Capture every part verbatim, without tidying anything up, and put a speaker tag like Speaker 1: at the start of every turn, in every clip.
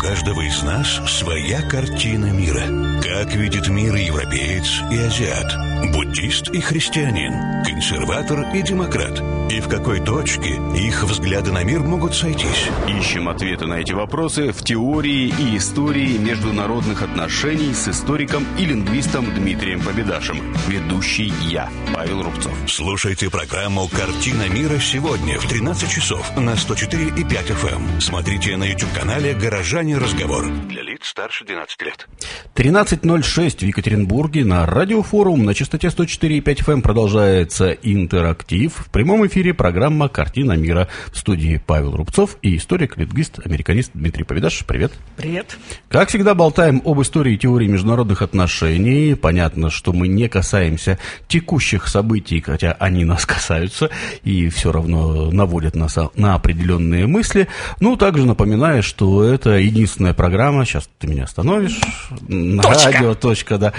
Speaker 1: каждого из нас своя картина мира. Как видит мир европеец и азиат, буддист и христианин, консерватор и демократ. И в какой точке их взгляды на мир могут сойтись?
Speaker 2: Ищем ответы на эти вопросы в теории и истории международных отношений с историком и лингвистом Дмитрием Победашем. Ведущий я, Павел Рубцов.
Speaker 1: Слушайте программу «Картина мира» сегодня в тринадцать часов на сто четыре и пять эф эм. Смотрите на YouTube-канале «Горожане. Разговор». Для лиц старше двенадцати лет.
Speaker 3: тринадцать ноль шесть в Екатеринбурге на Радиофорум на частоте сто четыре и пять эф эм продолжается интерактив. В прямом эфире программа «Картина мира». В студии Павел Рубцов и историк-лингвист, американист Дмитрий Победаш. Привет.
Speaker 4: Привет.
Speaker 3: Как всегда, болтаем об истории и теории международных отношений. Понятно, что мы не касаемся текущих событий, хотя они нас касаются и все равно наводят нас на определенные мысли. Ну, также напоминаю, что это единственная программа, сейчас ты меня остановишь, на радио, точка, да,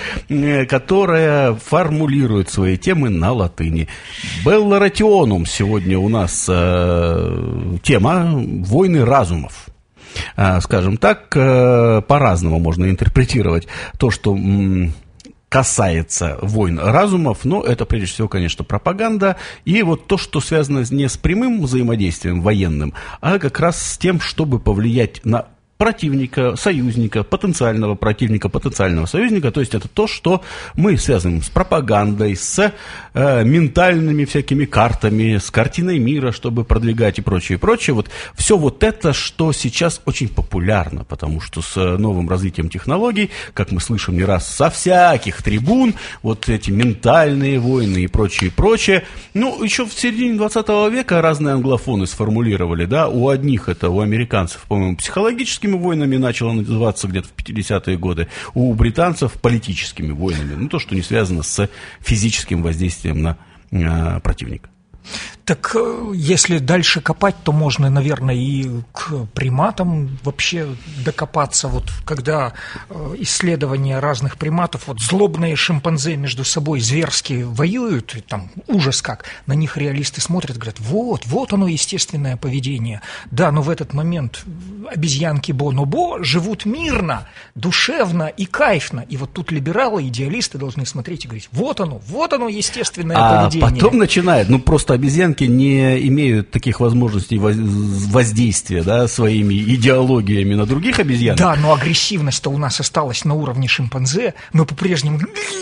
Speaker 3: которая формулирует свои темы на латыни. Белла Ратионум сегодня у нас э, тема «Войны разумов». Э, скажем так, э, по-разному можно интерпретировать то, что... М- касается войн разумов, но это прежде всего, конечно, пропаганда, и вот то, что связано не с прямым взаимодействием военным, а как раз с тем, чтобы повлиять на противника, союзника, потенциального противника, потенциального союзника, то есть это то, что мы связываем с пропагандой, с э, ментальными всякими картами, с картиной мира, чтобы продвигать и прочее, и прочее. Вот все вот это, что сейчас очень популярно, потому что с новым развитием технологий, как мы слышим не раз со всяких трибун, вот эти ментальные войны и прочее, и прочее. Ну, еще в середине двадцатого века разные англофоны сформулировали, да, у одних это, у американцев, по-моему, психологическими войнами начало называться где-то в пятидесятые годы, у британцев политическими войнами, ну то, что не связано с физическим воздействием на э, противника.
Speaker 4: Так если дальше копать, то можно, наверное, и к приматам вообще докопаться. Вот когда исследования разных приматов, вот злобные шимпанзе между собой зверски воюют, и там ужас как, на них реалисты смотрят, говорят, вот, вот оно естественное поведение. Да, но в этот момент обезьянки бонобо живут мирно, душевно и кайфно. И вот тут либералы, идеалисты должны смотреть и говорить, вот оно, вот оно естественное
Speaker 3: а
Speaker 4: поведение.
Speaker 3: А потом начинает, ну просто обезьянки не имеют таких возможностей воздействия, да, своими идеологиями на других обезьян.
Speaker 4: Да, но агрессивность-то у нас осталась на уровне шимпанзе. Мы по-прежнему...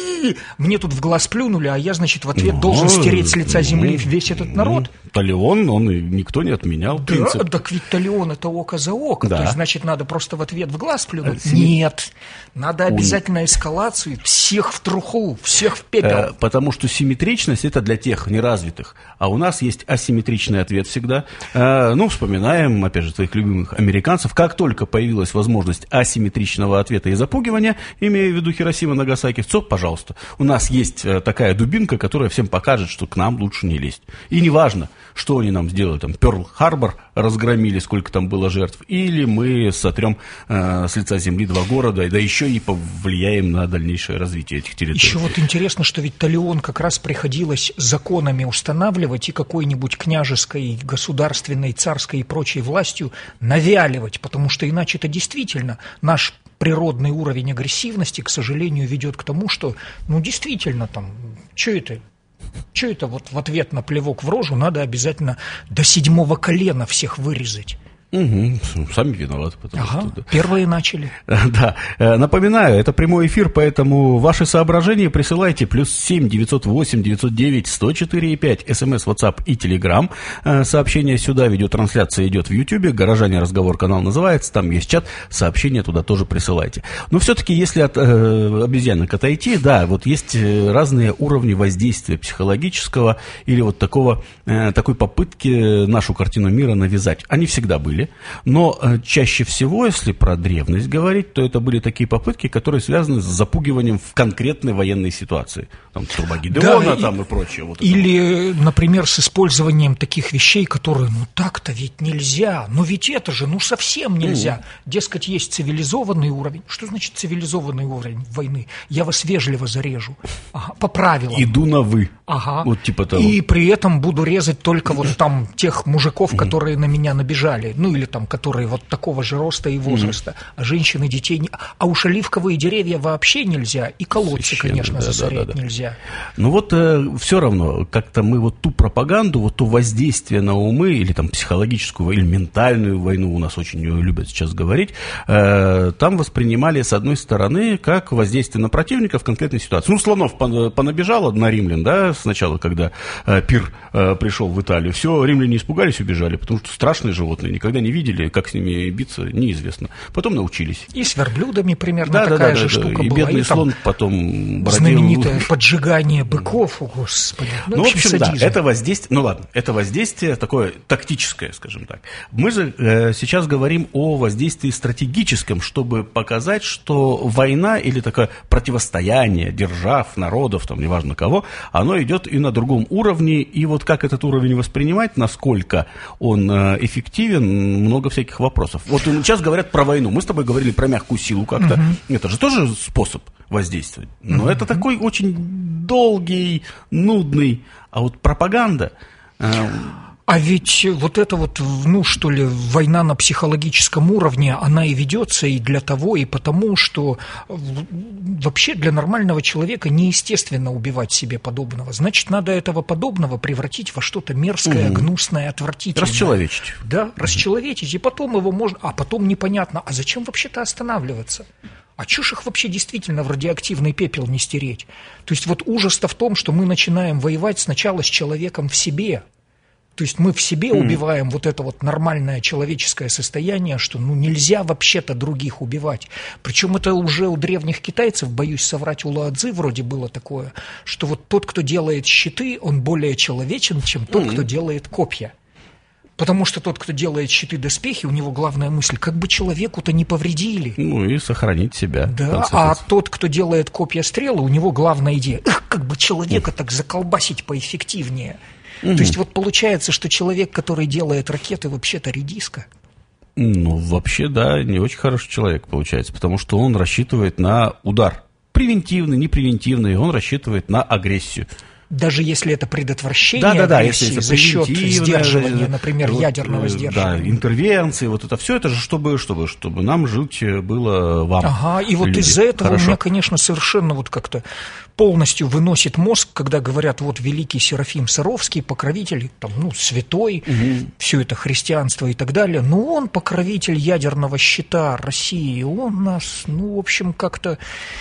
Speaker 4: Мне тут в глаз плюнули, а я, значит, в ответ ну, должен стереть с лица земли ну, весь этот народ.
Speaker 3: Ну, Талион, он и никто не отменял.
Speaker 4: Да,
Speaker 3: принцип.
Speaker 4: Так ведь Талион – это око за око.
Speaker 3: Да.
Speaker 4: То есть, значит, надо просто в ответ в глаз плюнуть? А, Нет. Надо обязательно эскалацию. Всех в труху, всех в пепел.
Speaker 3: Э, потому что симметричность – это для тех неразвитых. А у нас есть асимметричный ответ всегда. Э, ну, вспоминаем, опять же, своих любимых американцев. Как только появилась возможность асимметричного ответа и запугивания, имея в виду Хиросима, Нагасаки, все, пожалуйста. У нас есть такая дубинка, которая всем покажет, что к нам лучше не лезть. И неважно, что они нам сделали, там, Пёрл-Харбор разгромили, сколько там было жертв, или мы сотрем э, с лица земли два города, да еще и повлияем на дальнейшее развитие этих территорий.
Speaker 4: Еще вот интересно, что ведь Талион как раз приходилось законами устанавливать и какой-нибудь княжеской, государственной, царской и прочей властью навяливать, потому что иначе это действительно наш природный уровень агрессивности, к сожалению, ведет к тому, что, ну, действительно, там, что это, что это вот в ответ на плевок в рожу надо обязательно до седьмого колена всех вырезать.
Speaker 3: Угу, сами виноваты, потому
Speaker 4: ага,
Speaker 3: что... Да.
Speaker 4: Первые начали.
Speaker 3: Да, напоминаю, это прямой эфир, поэтому ваши соображения присылайте плюс семь девятьсот восемь девятьсот девять сто четыре и пять, смс, WhatsApp и Telegram. Сообщение сюда, видеотрансляция идет в YouTube, «Горожане. Разговор» канал называется, там есть чат, сообщения туда тоже присылайте. Но все-таки, если от э, обезьянок отойти, да, вот есть разные уровни воздействия психологического или вот такого, э, такой попытки нашу картину мира навязать. Они всегда были. Но э, чаще всего, если про древность говорить, то это были такие попытки, которые связаны с запугиванием в конкретной военной ситуации. Там Турбагедеона, да, там и, и прочее. Вот
Speaker 4: или, это. Например, с использованием таких вещей, которые, ну так-то ведь нельзя, ну ведь это же, ну совсем нельзя. Mm. Дескать, есть цивилизованный уровень. Что значит цивилизованный уровень войны? Я вас вежливо зарежу. Ага, по правилам.
Speaker 3: Иду на «вы».
Speaker 4: Ага.
Speaker 3: Вот типа того.
Speaker 4: И при этом буду резать только вот там тех мужиков, которые на меня набежали. Ну ну или там, которые вот такого же роста и возраста, mm-hmm. а женщины, детей не... А уж оливковые деревья вообще нельзя, и колодцы, Священно, конечно, да, засорять да, да, да. нельзя.
Speaker 3: Ну вот э, все равно, как-то мы вот ту пропаганду, вот то воздействие на умы, или там психологическую, или ментальную войну, у нас очень любят сейчас говорить, э, там воспринимали, с одной стороны, как воздействие на противника в конкретной ситуации. Ну, Слонов понабежало на римлян, да, сначала, когда э, Пир э, пришел в Италию, все, римляне испугались, убежали, потому что страшные животные, никогда не видели, как с ними биться, неизвестно. Потом научились.
Speaker 4: И с верблюдами примерно
Speaker 3: да,
Speaker 4: такая
Speaker 3: да,
Speaker 4: же
Speaker 3: да,
Speaker 4: штука
Speaker 3: да. И
Speaker 4: была.
Speaker 3: бедный
Speaker 4: и
Speaker 3: слон потом бродил.
Speaker 4: Знаменитое поджигание быков, о, господи. Ну,
Speaker 3: ну,
Speaker 4: в общем,
Speaker 3: в общем да,
Speaker 4: садизм.
Speaker 3: это воздействие, ну ладно, это воздействие такое тактическое, скажем так. Мы же э, сейчас говорим о воздействии стратегическом, чтобы показать, что война или такое противостояние держав, народов, там, неважно кого, оно идет и на другом уровне, и вот как этот уровень воспринимать, насколько он э, эффективен, много всяких вопросов. Вот сейчас говорят про войну, мы с тобой говорили про мягкую силу как-то, uh-huh. это же тоже способ воздействовать, но uh-huh. это такой очень долгий, нудный, а вот пропаганда... Э,
Speaker 4: А ведь вот эта вот, ну что ли, война на психологическом уровне, она и ведется и для того, и потому, что вообще для нормального человека неестественно убивать себе подобного. Значит, надо этого подобного превратить во что-то мерзкое, угу. гнусное, отвратительное.
Speaker 3: Расчеловечить.
Speaker 4: Да, угу. расчеловечить, и потом его можно... А потом непонятно, а зачем вообще-то останавливаться? А чё ж их вообще действительно в радиоактивный пепел не стереть? То есть вот ужас-то в том, что мы начинаем воевать сначала с человеком в себе. То есть мы в себе mm. убиваем вот это вот нормальное человеческое состояние, что ну нельзя вообще-то других убивать. Причем это уже у древних китайцев, боюсь соврать, у Лао-цзы вроде было такое, что вот тот, кто делает щиты, он более человечен, чем тот, mm. кто делает копья. Потому что тот, кто делает щиты-доспехи, у него главная мысль, как бы человеку-то не повредили.
Speaker 3: Ну и сохранить себя.
Speaker 4: Да, а тот, кто делает копья-стрелы, у него главная идея, как бы человека mm. так заколбасить поэффективнее. Угу. То есть вот получается, что человек, который делает ракеты, вообще-то редиска.
Speaker 3: Ну, вообще, да, не очень хороший человек получается, потому что он рассчитывает на удар. Превентивный, непревентивный, он рассчитывает на агрессию.
Speaker 4: Даже если это предотвращение
Speaker 3: да, да, да,
Speaker 4: агрессии
Speaker 3: если
Speaker 4: за счет сдерживания, например,
Speaker 3: вот,
Speaker 4: ядерного сдерживания.
Speaker 3: Да, интервенции, вот это все, это же чтобы, чтобы, чтобы нам жить было вам.
Speaker 4: Ага, и вот
Speaker 3: люди.
Speaker 4: из-за этого
Speaker 3: Хорошо.
Speaker 4: У меня, конечно, совершенно вот как-то полностью выносит мозг, когда говорят, вот великий Серафим Саровский, покровитель, там, ну, святой, угу. все это христианство и так далее, но он покровитель ядерного щита России, он нас, ну, в общем, как-то...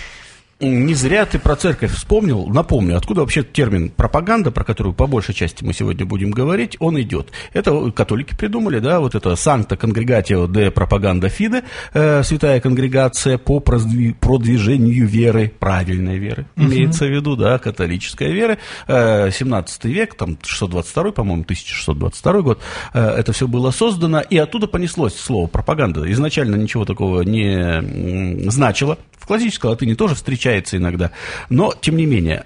Speaker 3: Не зря ты про церковь вспомнил. Напомню, откуда вообще термин пропаганда, про которую по большей части мы сегодня будем говорить, он идет. Это католики придумали, да, вот это Sancta Congregatio de Propaganda Fide, э, святая конгрегация по продвижению веры, правильной веры, uh-huh. имеется в виду, да, католическая вера, э, семнадцатый век, там шестьсот двадцать второй, по-моему, тысяча шестьсот двадцать второй год, э, это все было создано, и оттуда понеслось слово пропаганда. Изначально ничего такого не м, значило. В классической латыни тоже встречается иногда, но, тем не менее,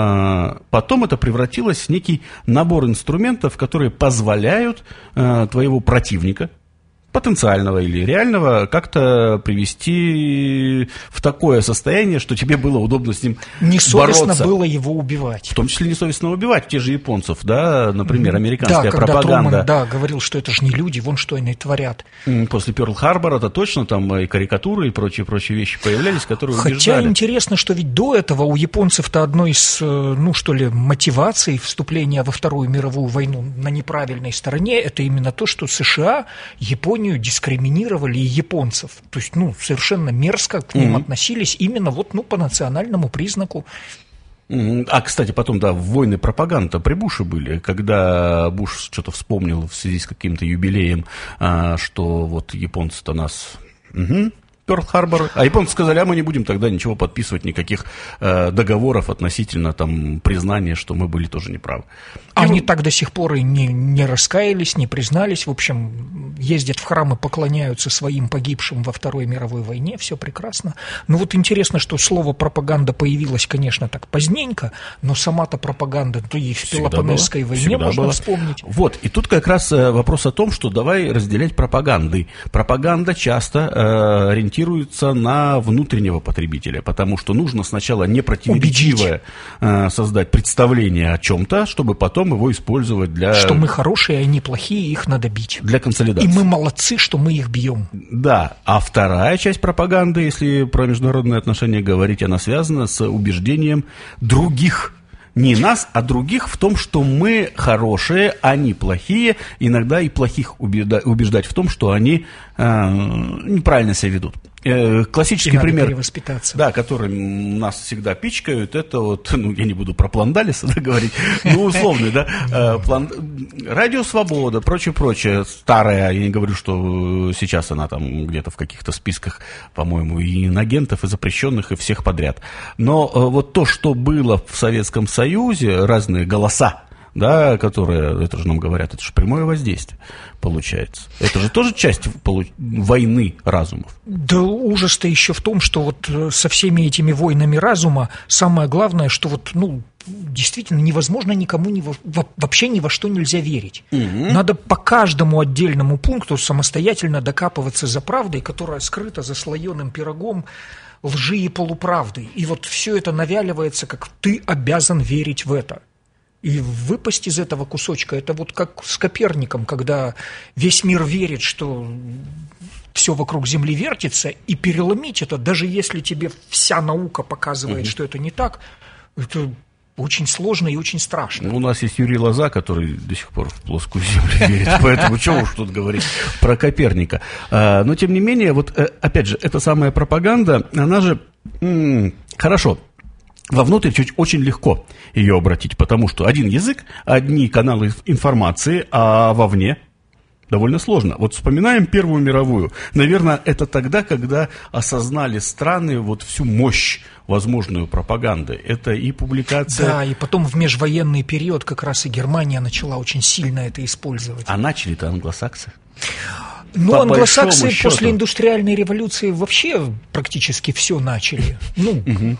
Speaker 3: потом это превратилось в некий набор инструментов, которые позволяют твоего противника, потенциального или реального, как-то привести в такое состояние, что тебе было удобно с ним
Speaker 4: несовестно
Speaker 3: бороться.
Speaker 4: Было его убивать.
Speaker 3: В том числе несовестно убивать. Те же японцев, да, например, американская
Speaker 4: да, когда
Speaker 3: пропаганда.
Speaker 4: Трумэн, да, говорил, что это же не люди, вон что они творят.
Speaker 3: После Пёрл-Харбора это точно там и карикатуры, и прочие-прочие вещи появлялись, которые
Speaker 4: Хотя
Speaker 3: убеждали.
Speaker 4: интересно, что ведь до этого у японцев-то одной из, ну что ли, мотиваций вступления во Вторую мировую войну на неправильной стороне, это именно то, что США, Япония дискриминировали и японцев. То есть, ну, совершенно мерзко к ним mm-hmm. относились именно вот, ну, по национальному признаку.
Speaker 3: Mm-hmm. А, кстати, потом, да, войны пропаганды при Буше были, когда Буш что-то вспомнил в связи с каким-то юбилеем, что вот японцы-то нас... Mm-hmm. Пёрл-Харбор, а японцы сказали, а мы не будем тогда ничего подписывать, никаких э, договоров относительно там признания, что мы были тоже неправы.
Speaker 4: Они и... так до сих пор и не, не раскаялись, не признались, в общем, ездят в храмы, поклоняются своим погибшим во Второй мировой войне, все прекрасно. Но вот интересно, что слово пропаганда появилось, конечно, так поздненько, но сама-то пропаганда, то и в всегда Пелопоннесской была, войне можно была. Вспомнить.
Speaker 3: Вот, и тут как раз вопрос о том, что давай разделять пропаганды. Пропаганда часто э, ориентируется ориентируется на внутреннего потребителя, потому что нужно сначала непротиворечивое э, создать представление о чем-то, чтобы потом его использовать для...
Speaker 4: Что мы хорошие, а они плохие, их надо бить.
Speaker 3: Для консолидации.
Speaker 4: И мы молодцы, что мы их бьем.
Speaker 3: Да, а вторая часть пропаганды, если про международные отношения говорить, она связана с убеждением других. Не нас, а других в том, что мы хорошие, они плохие. Иногда и плохих убеждать в том, что они э, неправильно себя ведут. Э, классический пример, да, который нас всегда пичкают, это вот, ну, я не буду про Пландалиса, да, говорить, ну, условный, да, э, план... Радио Свобода, прочее-прочее, старая, я не говорю, что сейчас она там где-то в каких-то списках, по-моему, и инагентов, и запрещенных, и всех подряд. Но э, вот то, что было в Советском Союзе, разные голоса, да, которые, это же нам говорят, это же прямое воздействие получается. Это же тоже часть полу... войны разумов.
Speaker 4: Да ужас-то еще в том, что вот со всеми этими войнами разума самое главное, что вот, ну, действительно невозможно никому ни во... вообще ни во что нельзя верить. Угу. Надо по каждому отдельному пункту самостоятельно докапываться за правдой, которая скрыта заслоенным пирогом лжи и полуправды. И вот все это навяливается, как ты обязан верить в это. И выпасть из этого кусочка, это вот как с Коперником, когда весь мир верит, что все вокруг Земли вертится, и переломить это, даже если тебе вся наука показывает, угу. что это не так, это очень сложно и очень страшно.
Speaker 3: У нас есть Юрий Лоза, который до сих пор в плоскую Землю верит, поэтому чего уж тут говорить про Коперника. Но, тем не менее, вот опять же, эта самая пропаганда, она же, хорошо, вовнутрь чуть очень легко ее обратить, потому что один язык, одни каналы информации, а вовне довольно сложно. Вот вспоминаем Первую мировую. Наверное, это тогда, когда осознали страны вот всю мощь возможную пропаганды. Это и публикация...
Speaker 4: Да, и потом в межвоенный период как раз и Германия начала очень сильно это использовать.
Speaker 3: А начали-то англосаксы.
Speaker 4: Ну, по англосаксы после индустриальной революции вообще практически все начали. Ну...
Speaker 3: Угу.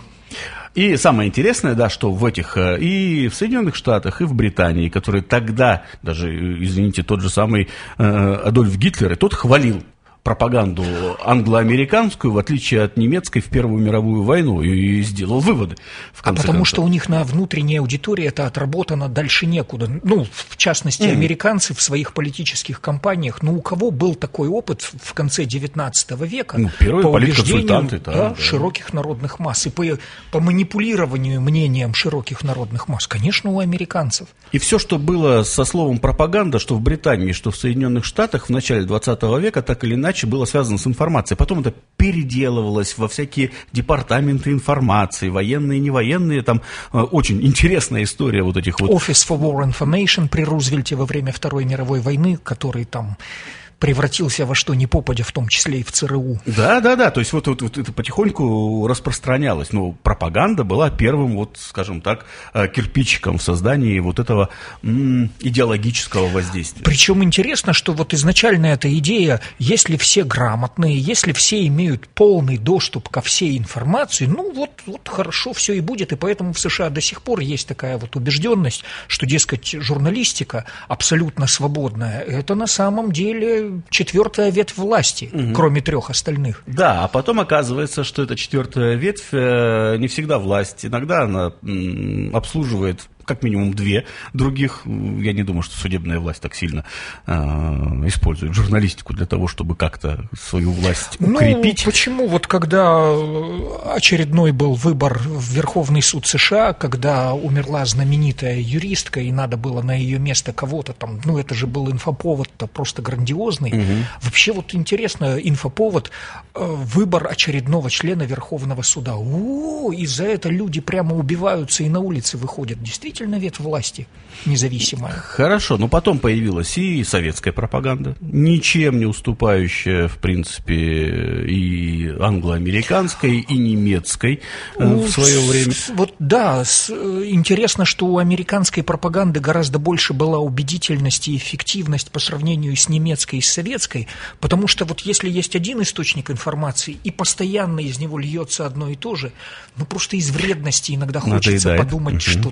Speaker 3: И самое интересное, да, что в этих и в Соединенных Штатах, и в Британии, которые тогда, даже, извините, тот же самый э, Адольф Гитлер, и тот хвалил пропаганду англо-американскую, в отличие от немецкой, в Первую мировую войну, и сделал выводы. В конце
Speaker 4: а потому
Speaker 3: концов.
Speaker 4: Что у них на внутренней аудитории это отработано дальше некуда. Ну, в частности, mm-hmm. американцы в своих политических кампаниях, ну, у кого был такой опыт в конце девятнадцатого века
Speaker 3: ну, первые
Speaker 4: по убеждению
Speaker 3: там,
Speaker 4: да,
Speaker 3: да.
Speaker 4: широких народных масс и по, по манипулированию мнением широких народных масс? Конечно, у американцев.
Speaker 3: И все, что было со словом пропаганда, что в Британии, что в Соединенных Штатах в начале двадцатого века, так или иначе, было связано с информацией. Потом это переделывалось во всякие департаменты информации, военные, не военные. Там э, очень интересная история вот этих вот...
Speaker 4: Office for War Information при Рузвельте во время Второй мировой войны, который там... превратился во что ни попадя, в том числе и в ЦРУ.
Speaker 3: Да, да, да, то есть вот, вот, вот это потихоньку распространялось. Но пропаганда была первым, вот, скажем так, кирпичиком в создании вот этого м- идеологического воздействия.
Speaker 4: Причем интересно, что вот изначально эта идея, если все грамотные, если все имеют полный доступ ко всей информации, ну вот, вот хорошо все и будет. И поэтому в США до сих пор есть такая вот убежденность, что, дескать, журналистика абсолютно свободная. Это на самом деле... четвертая ветвь власти, угу. кроме трех остальных.
Speaker 3: Да, а потом оказывается, что эта четвертая ветвь не всегда власть. Иногда она обслуживает как минимум две других. Я не думаю, что судебная власть так сильно э, использует журналистику для того, чтобы как-то свою власть укрепить.
Speaker 4: Ну, почему? Вот когда очередной был выбор в Верховный суд США, когда умерла знаменитая юристка, и надо было на ее место кого-то там, ну, это же был инфоповод-то просто грандиозный. Угу. Вообще вот интересно, инфоповод, выбор очередного члена Верховного суда. О, и за это люди прямо убиваются и на улице выходят. Действительно, ветвь власти независимая.
Speaker 3: Хорошо, но потом появилась и советская пропаганда, ничем не уступающая, в принципе, и англо-американской, и немецкой в свое время.
Speaker 4: Вот да, интересно, что у американской пропаганды гораздо больше была убедительность и эффективность по сравнению с немецкой и с советской, потому что вот если есть один источник информации, и постоянно из него льется одно и то же, ну просто из вредности иногда хочется Надоедает. подумать угу. что-то другое.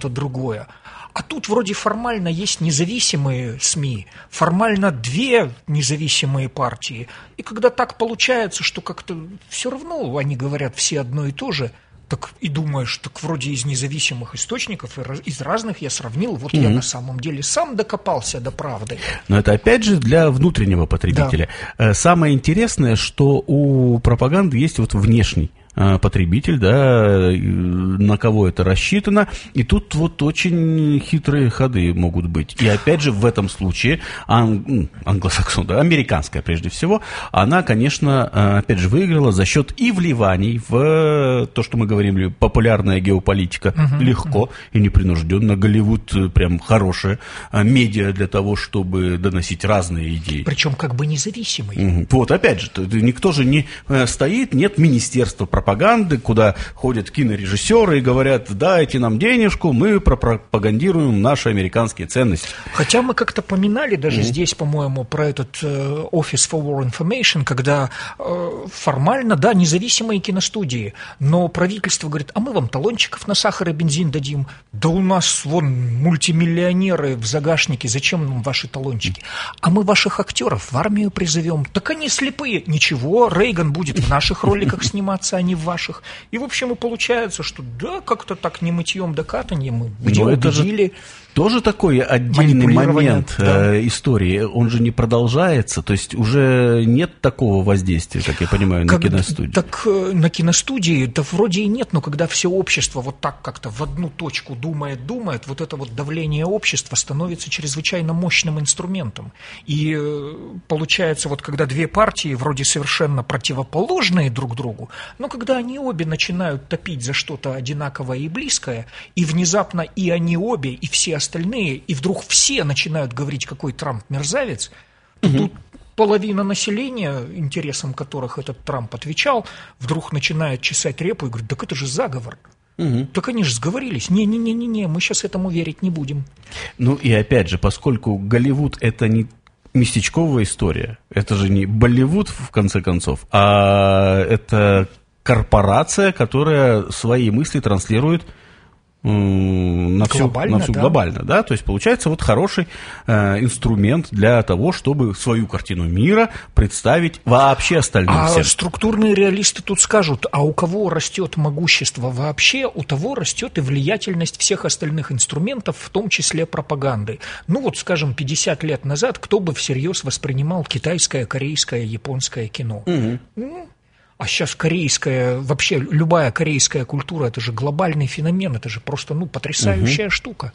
Speaker 4: другое. А тут вроде формально есть независимые СМИ, формально две независимые партии. И когда так получается, что как-то все равно они говорят все одно и то же, так и думаешь, так вроде из независимых источников, из разных я сравнил, вот mm-hmm. я на самом деле сам докопался до правды. Но это опять же для внутреннего потребителя.
Speaker 3: Да. Самое интересное, что у пропаганды есть вот внешний потребитель, да, на кого это рассчитано, и тут вот очень хитрые ходы могут быть. И опять же в этом случае ан- англосаксон, да, американская прежде всего, она, конечно, опять же выиграла за счет и вливаний в то, что мы говорим, популярная геополитика, uh-huh, легко uh-huh. и непринужденно. Голливуд прям хорошее медиа для того, чтобы доносить разные идеи.
Speaker 4: Причем как бы независимый.
Speaker 3: Uh-huh. Вот, опять же, никто же не стоит, нет министерства пропаганды, пропаганды, куда ходят кинорежиссеры и говорят: дайте нам денежку, мы пропагандируем наши американские ценности.
Speaker 4: Хотя мы как-то поминали даже mm-hmm. здесь, по-моему, про этот э, Office for War Information, когда э, формально, да, независимые киностудии, но правительство говорит: а мы вам талончиков на сахар и бензин дадим. Да у нас вон мультимиллионеры в загашнике, зачем нам ваши талончики? А мы ваших актеров в армию призовем. Так они слепые. Ничего, Рейган будет в наших роликах сниматься, а не в ваших. И, в общем, и получается, что да, как-то так не мытьем да катаньем мы где убедили.
Speaker 3: Тоже такой отдельный момент да. э, истории, он же не продолжается, то есть уже нет такого воздействия, как я понимаю, на как, киностудии.
Speaker 4: Так на киностудии, да вроде и нет, но когда все общество вот так как-то в одну точку думает, думает, вот это вот давление общества становится чрезвычайно мощным инструментом. И получается, вот когда две партии вроде совершенно противоположные друг другу, но когда они обе начинают топить за что-то одинаковое и близкое, и внезапно и они обе, и все остальные остальные, и вдруг все начинают говорить, какой Трамп мерзавец, то угу. тут половина населения, интересам которых этот Трамп отвечал, вдруг начинает чесать репу и говорит: так это же заговор. Угу. Так они же сговорились. Не-не-не-не, мы сейчас этому верить не будем.
Speaker 3: Ну и опять же, поскольку Голливуд — это не местечковая история, это же не Болливуд, в конце концов, а это корпорация, которая свои мысли транслирует на всю, глобально, на всю да. глобально, да, то есть получается вот хороший э, инструмент для того, чтобы свою картину мира представить вообще остальным
Speaker 4: а
Speaker 3: всем.
Speaker 4: Структурные реалисты тут скажут: а у кого растет могущество вообще, у того растет и влиятельность всех остальных инструментов, в том числе пропаганды. Ну вот, скажем, пятьдесят лет назад кто бы всерьез воспринимал китайское, корейское, японское кино? Угу. Ну, а сейчас корейская, вообще любая корейская культура, это же глобальный феномен, это же просто, ну, потрясающая угу. штука.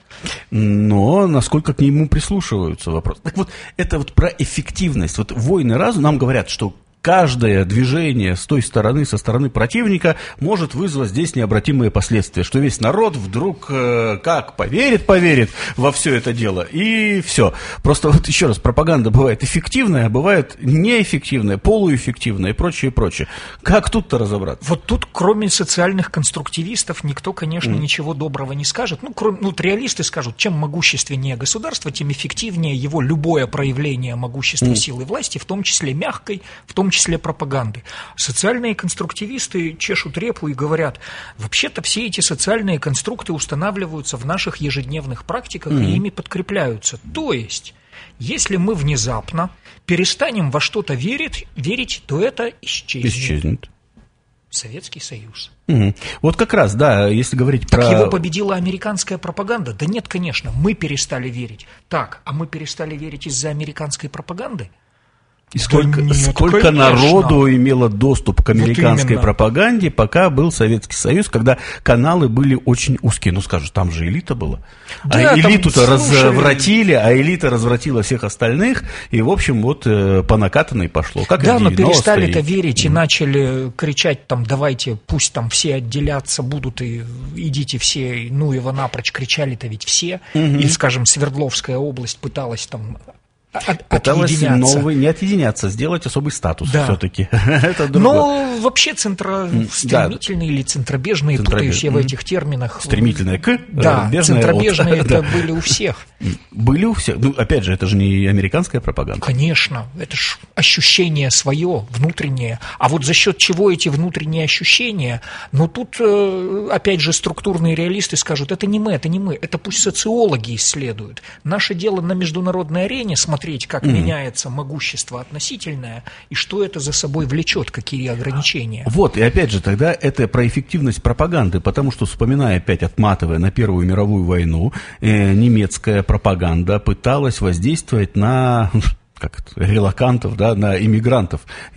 Speaker 3: Но насколько к нему прислушиваются, вопрос. Так вот, это вот про эффективность. Вот «Войны разума» нам говорят, что каждое движение с той стороны, со стороны противника может вызвать здесь необратимые последствия, что весь народ вдруг э, как поверит, поверит во все это дело, и все. Просто вот еще раз, пропаганда бывает эффективная, а бывает неэффективная, полуэффективная и прочее, и прочее. Как тут-то разобраться?
Speaker 4: Вот тут, кроме социальных конструктивистов, никто, конечно, mm. ничего доброго не скажет. Ну, кроме, ну, реалисты скажут: чем могущественнее государство, тем эффективнее его любое проявление могущества, mm. силы власти, в том числе мягкой, в том числе пропаганды. Социальные конструктивисты чешут репу и говорят: вообще-то все эти социальные конструкты устанавливаются в наших ежедневных практиках mm-hmm. и ими подкрепляются. То есть, если мы внезапно перестанем во что-то верить, верить, то это исчезнет.
Speaker 3: Исчезнет.
Speaker 4: Советский Союз.
Speaker 3: Угу. Вот как раз, да, если говорить
Speaker 4: так
Speaker 3: про...
Speaker 4: Так его победила американская пропаганда? Да нет, конечно, мы перестали верить. Так, а мы перестали верить из-за американской пропаганды?
Speaker 3: И сколько, да нет, сколько народу имело доступ к американской вот пропаганде, пока был Советский Союз, когда каналы были очень узкие. Ну, скажешь, там же элита была. Да, а элиту-то развратили, а элита развратила всех остальных, и, в общем, вот по накатанной пошло. Как
Speaker 4: да, но перестали-то верить и начали кричать, там, давайте, пусть там все отделятся будут, и идите все, ну его напрочь, кричали-то ведь все. Угу. Или, скажем, Свердловская область пыталась там от,
Speaker 3: пыталась
Speaker 4: отъединяться.
Speaker 3: новый, не отъединяться, сделать особый статус
Speaker 4: да.
Speaker 3: все-таки. Это другое.
Speaker 4: Но вообще центростремительные да. или центробежные, путаюсь я в этих терминах.
Speaker 3: Стремительное к,
Speaker 4: да, центробежные это да. были у всех.
Speaker 3: Были у всех. Ну, опять же, это же не американская пропаганда.
Speaker 4: Конечно, это же ощущение свое, внутреннее. А вот за счет чего эти внутренние ощущения? Ну, тут, опять же, структурные реалисты скажут, это не мы, это не мы, это пусть социологи исследуют. Наше дело на международной арене смотреть, как mm-hmm. меняется могущество относительное, и что это за собой влечет, какие ограничения.
Speaker 3: Вот, и опять же, тогда это про эффективность пропаганды, потому что, вспоминая опять, отматывая на Первую мировую войну, э, немецкая пропаганда пыталась воздействовать на... как это, релокантов, да, на иммигрантов.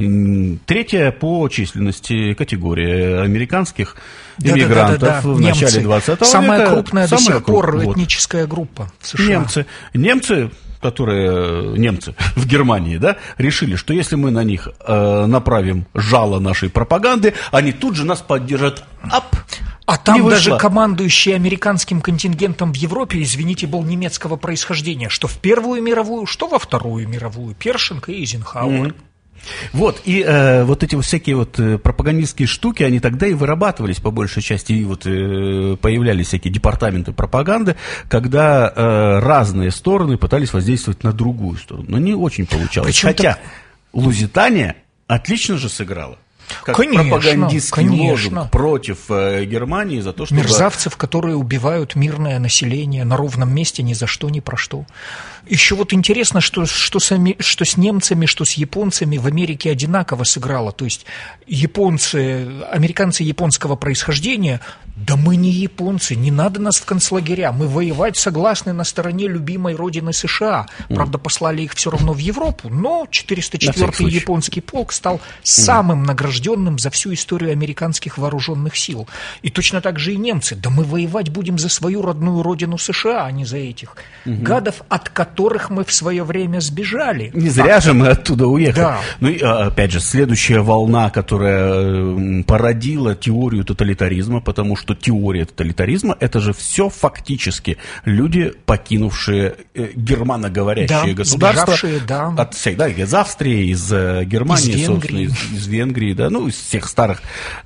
Speaker 3: Третья по численности категория американских иммигрантов да, да, да, да. в
Speaker 4: Немцы.
Speaker 3: начале двадцатого
Speaker 4: Самая
Speaker 3: века.
Speaker 4: Крупная
Speaker 3: Самая
Speaker 4: до сих пор
Speaker 3: крупная
Speaker 4: этническая группа в США.
Speaker 3: Немцы. Немцы, которые, немцы в Германии, да, решили, что если мы на них э, направим жало нашей пропаганды, они тут же нас поддержат. Ап!
Speaker 4: А там даже командующий американским контингентом в Европе, извините, был немецкого происхождения, что в Первую мировую, что во Вторую мировую, Першинг и Эйзенхауэр.
Speaker 3: Mm-hmm. Вот, и э, вот эти вот всякие вот э, пропагандистские штуки, они тогда и вырабатывались по большей части, и вот э, появлялись всякие департаменты пропаганды, когда э, разные стороны пытались воздействовать на другую сторону, но не очень получалось.
Speaker 4: Причем
Speaker 3: Хотя
Speaker 4: так...
Speaker 3: Лузитания отлично же сыграла. Как
Speaker 4: конечно,
Speaker 3: пропагандистский
Speaker 4: конечно.
Speaker 3: лозунг против э, Германии за то, что...
Speaker 4: Мерзавцев, которые убивают мирное население на ровном месте ни за что, ни про что. Еще вот интересно, что, что, с, что с немцами, что с японцами в Америке одинаково сыграло. То есть японцы, американцы японского происхождения, да мы не японцы, не надо нас в концлагеря, мы воевать согласны на стороне любимой родины США. Правда, послали их все равно в Европу, но четыреста четвёртый японский полк стал самым награжденным за всю историю американских вооруженных сил. И точно так же и немцы. Да мы воевать будем за свою родную родину США, а не за этих угу. гадов, от которых мы в свое время сбежали.
Speaker 3: Не зря а, же мы оттуда уехали.
Speaker 4: Да.
Speaker 3: Ну и опять же, следующая волна, которая породила теорию тоталитаризма, потому что теория тоталитаризма — это же все фактически люди, покинувшие германоговорящие да, государства.
Speaker 4: Да.
Speaker 3: От всех, да, из Австрии, из Германии,
Speaker 4: из
Speaker 3: собственно, из, из Венгрии, да, ну, из всех старых...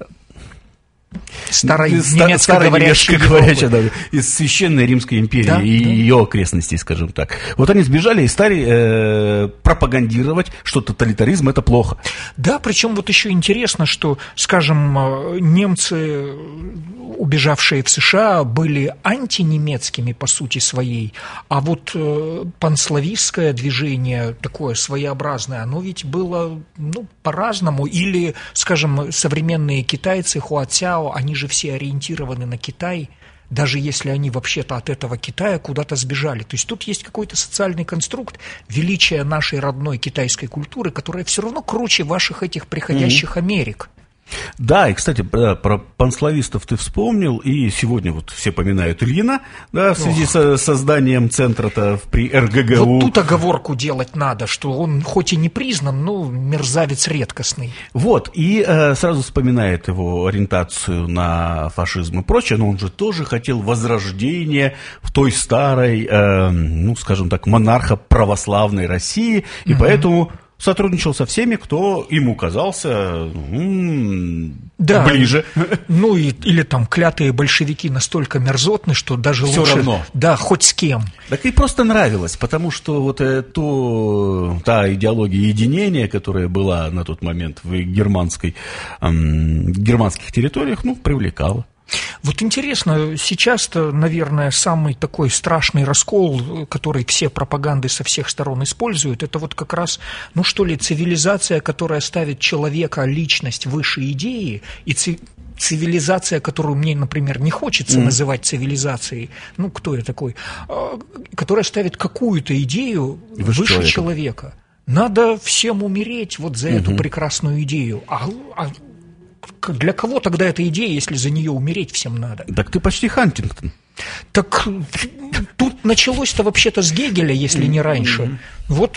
Speaker 4: Старой немецко-говорящей
Speaker 3: да, из Священной Римской империи да, и да. ее окрестностей, скажем так. Вот они сбежали и стали э, пропагандировать, что тоталитаризм — это плохо.
Speaker 4: Да, причем вот еще интересно, что, скажем, немцы, убежавшие в США, были антинемецкими по сути своей, а вот э, панславистское движение, такое своеобразное, оно ведь было ну, по-разному. Или, скажем, современные китайцы, Хуацяо, они же все ориентированы на Китай, даже если они вообще-то от этого Китая куда-то сбежали. То есть тут есть какой-то социальный конструкт величия нашей родной китайской культуры, которая все равно круче ваших этих приходящих mm-hmm. Америк.
Speaker 3: Да, и, кстати, да, про панславистов ты вспомнил, и сегодня вот все поминают Ильина, да, в связи Ох. со созданием центра-то при эр гэ гэ у.
Speaker 4: Вот тут оговорку делать надо, что он хоть и не признан, но мерзавец редкостный.
Speaker 3: Вот, и э, сразу вспоминает его ориентацию на фашизм и прочее, но он же тоже хотел возрождения в той старой, э, ну, скажем так, монархо-православной России, и угу. поэтому... сотрудничал со всеми, кто ему казался м-
Speaker 4: да,
Speaker 3: ближе.
Speaker 4: Ну, и, или там клятые большевики настолько мерзотны, что даже
Speaker 3: все
Speaker 4: лучше...
Speaker 3: равно.
Speaker 4: Да, хоть с кем.
Speaker 3: Так и просто нравилось, потому что вот э, то, та идеология единения, которая была на тот момент в германской, эм, германских территориях, ну, привлекала.
Speaker 4: Вот интересно, сейчас-то, наверное, самый такой страшный раскол, который все пропаганды со всех сторон используют, это вот как раз, ну что ли, цивилизация, которая ставит человека, личность выше идеи, и цивилизация, которую мне, например, не хочется mm. называть цивилизацией, ну кто я такой, которая ставит какую-то идею выше, выше человека. человека. Надо всем умереть вот за mm-hmm. эту прекрасную идею. А, а для кого тогда эта идея, если за нее умереть всем надо?
Speaker 3: Так ты почти Хантингтон.
Speaker 4: Так тут началось-то вообще-то с Гегеля, если не раньше. Mm-hmm. Вот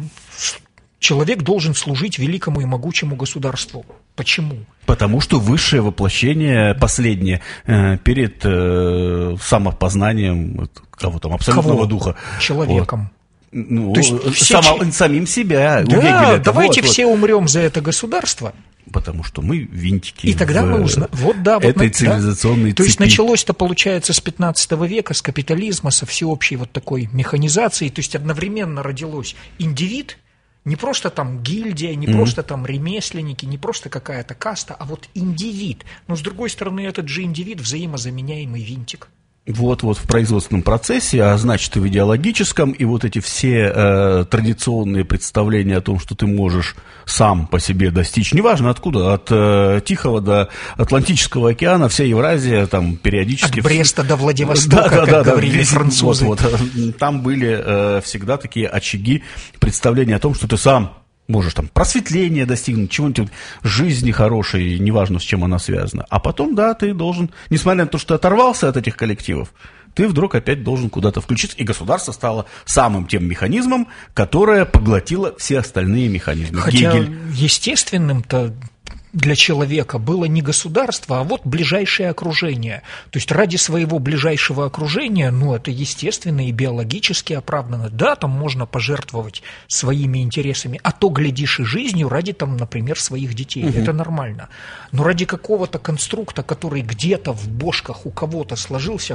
Speaker 4: человек должен служить великому и могучему государству. Почему?
Speaker 3: Потому что высшее воплощение, последнее, перед самопознанием кого там, абсолютного
Speaker 4: кого?
Speaker 3: духа.
Speaker 4: Человеком.
Speaker 3: Вот. Ну,
Speaker 4: То есть все
Speaker 3: само,
Speaker 4: ч...
Speaker 3: самим себя.
Speaker 4: Да,
Speaker 3: у Гегеля,
Speaker 4: давайте
Speaker 3: вот,
Speaker 4: все
Speaker 3: вот.
Speaker 4: умрем за это государство.
Speaker 3: Потому что мы винтики.
Speaker 4: И тогда
Speaker 3: в
Speaker 4: мы узнаем. Вот, да, вот
Speaker 3: этой
Speaker 4: на...
Speaker 3: цивилизационной
Speaker 4: да. То
Speaker 3: цепи.
Speaker 4: есть началось-то, получается, с пятнадцатого века, с капитализма, со всеобщей вот такой механизацией. То есть одновременно родилось индивид, не просто там гильдия, не mm-hmm. просто там ремесленники, не просто какая-то каста, а вот индивид. Но, с другой стороны, этот же индивид взаимозаменяемый винтик.
Speaker 3: Вот-вот в производственном процессе, а значит и в идеологическом, и вот эти все э, традиционные представления о том, что ты можешь сам по себе достичь, неважно откуда, от э, Тихого до Атлантического океана, вся Евразия там периодически...
Speaker 4: От Бреста до Владивостока,
Speaker 3: да, да,
Speaker 4: как
Speaker 3: да,
Speaker 4: говорили
Speaker 3: да,
Speaker 4: французы.
Speaker 3: Вот, вот, там были э, всегда такие очаги представления о том, что ты сам можешь там просветление достигнуть, чего-нибудь, жизни хорошей, неважно, с чем она связана. А потом, да, ты должен, несмотря на то, что ты оторвался от этих коллективов, ты вдруг опять должен куда-то включиться. И государство стало самым тем механизмом, которое поглотило все остальные механизмы.
Speaker 4: Хотя
Speaker 3: Гегель...
Speaker 4: естественным-то для человека было не государство, а вот ближайшее окружение. То есть ради своего ближайшего окружения, ну, это естественно и биологически оправдано. Да, там можно пожертвовать своими интересами, а то, глядишь, и жизнью ради, там, например, своих детей. Угу. Это нормально. Но ради какого-то конструкта, который где-то в бошках у кого-то сложился...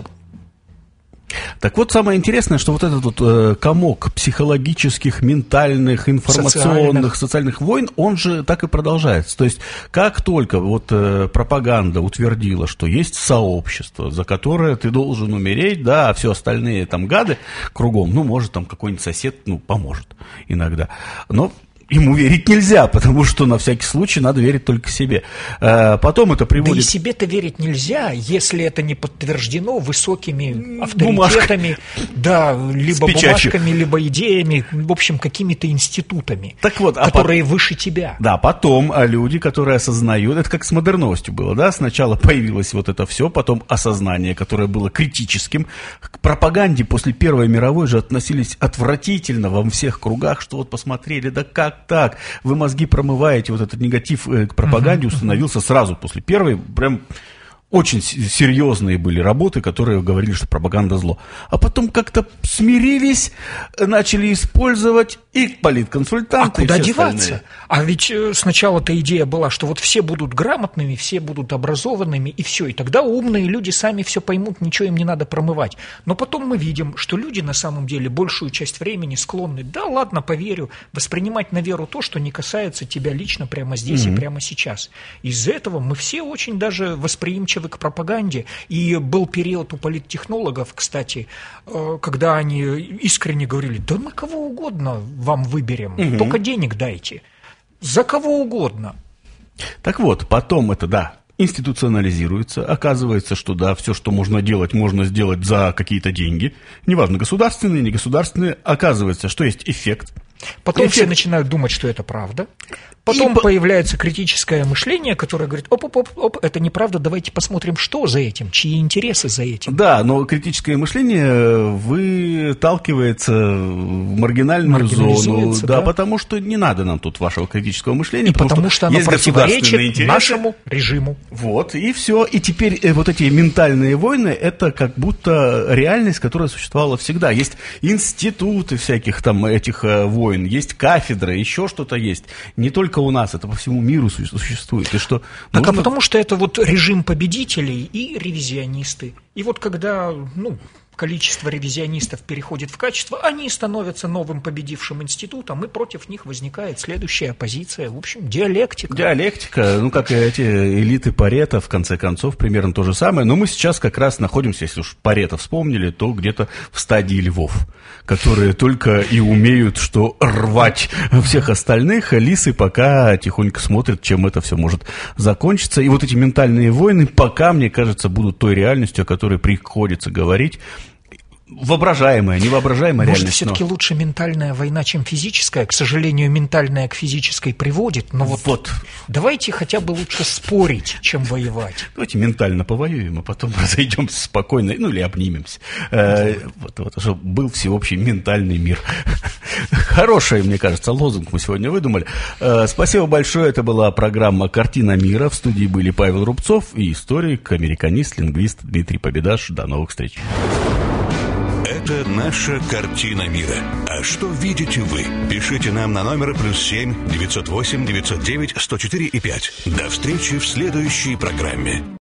Speaker 3: Так вот, самое интересное, что вот этот вот э, комок психологических, ментальных, информационных, социальных. социальных войн, он же так и продолжается. То есть, как только вот э, пропаганда утвердила, что есть сообщество, за которое ты должен умереть, да, а все остальные там гады кругом, ну, может, там какой-нибудь сосед, ну, поможет иногда. Но... ему верить нельзя, потому что на всякий случай надо верить только себе. Потом это приводит...
Speaker 4: Да и себе-то верить нельзя, если это не подтверждено высокими авторитетами, да, либо бумажками, либо идеями, в общем, какими-то институтами, так вот, которые а по... выше тебя.
Speaker 3: Да, потом люди, которые осознают, это как с модерновостью было, да, сначала появилось вот это все, потом осознание, которое было критическим. К пропаганде после Первой мировой же относились отвратительно во всех кругах, что вот посмотрели, да как так, вы мозги промываете, вот этот негатив к пропаганде установился сразу после первой, прям очень серьезные были работы, которые говорили, что пропаганда зло. А потом как-то смирились, начали использовать и политконсультанты.
Speaker 4: А куда
Speaker 3: и все
Speaker 4: деваться?
Speaker 3: остальные.
Speaker 4: А ведь сначала-то идея была, что вот все будут грамотными, все будут образованными, и все. И тогда умные люди сами все поймут, ничего им не надо промывать. Но потом мы видим, что люди на самом деле большую часть времени склонны, да ладно, поверю, воспринимать на веру то, что не касается тебя лично прямо здесь mm-hmm. и прямо сейчас. Из-за этого мы все очень даже восприимчивы к пропаганде. И был период у политтехнологов, кстати, когда они искренне говорили, да мы кого угодно вам выберем, угу. только денег дайте. За кого угодно.
Speaker 3: Так вот, потом это, да, институционализируется. Оказывается, что да, все, что можно делать, можно сделать за какие-то деньги. Неважно, государственные, негосударственные. Оказывается, что есть эффект.
Speaker 4: Потом
Speaker 3: эффект.
Speaker 4: Все начинают думать, что это правда. Потом
Speaker 3: И...
Speaker 4: появляется критическое мышление, которое говорит, оп-оп-оп, это неправда, давайте посмотрим, что за этим, чьи интересы за этим.
Speaker 3: Да, но критическое мышление выталкивается в маргинальную зону. Да,
Speaker 4: да,
Speaker 3: потому что не надо нам тут вашего критического мышления.
Speaker 4: И потому, потому что, что оно противоречит
Speaker 3: интересы.
Speaker 4: нашему режиму.
Speaker 3: Вот, и все. И теперь вот эти ментальные войны, это как будто реальность, которая существовала всегда. Есть институты всяких там этих войн, есть кафедры, еще что-то есть. Не только у нас, это по всему миру существует. И что
Speaker 4: так,
Speaker 3: нужно...
Speaker 4: а потому что это вот режим победителей и ревизионисты. И вот когда, ну, количество ревизионистов переходит в качество, они становятся новым победившим институтом, и против них возникает следующая оппозиция. В общем, диалектика.
Speaker 3: Диалектика, ну, как и эти элиты Парето, в конце концов, примерно то же самое. Но мы сейчас как раз находимся, если уж Парето вспомнили, то где-то в стадии львов, которые только и умеют, что рвать всех остальных. Лисы пока тихонько смотрят, чем это все может закончиться. И вот эти ментальные войны пока, мне кажется, будут той реальностью, о которой приходится говорить. Воображаемая, невоображаемая
Speaker 4: реальность.
Speaker 3: Может,
Speaker 4: все-таки но... лучше ментальная война, чем физическая. К сожалению, ментальная к физической приводит. Но вот, вот давайте хотя бы лучше спорить, чем воевать.
Speaker 3: Давайте ментально повоюем, а потом разойдемся спокойно, ну или обнимемся. Э, вот, вот, чтобы был всеобщий ментальный мир. Хороший, мне кажется, лозунг мы сегодня выдумали. Э, спасибо большое. Это была программа «Картина мира». В студии были Павел Рубцов и историк, американист, лингвист Дмитрий Победаш. До новых встреч.
Speaker 1: Это наша картина мира. А что видите вы? Пишите нам на номер плюс семь девятьсот восемь девятьсот девять сто четыре и пять. До встречи в следующей программе.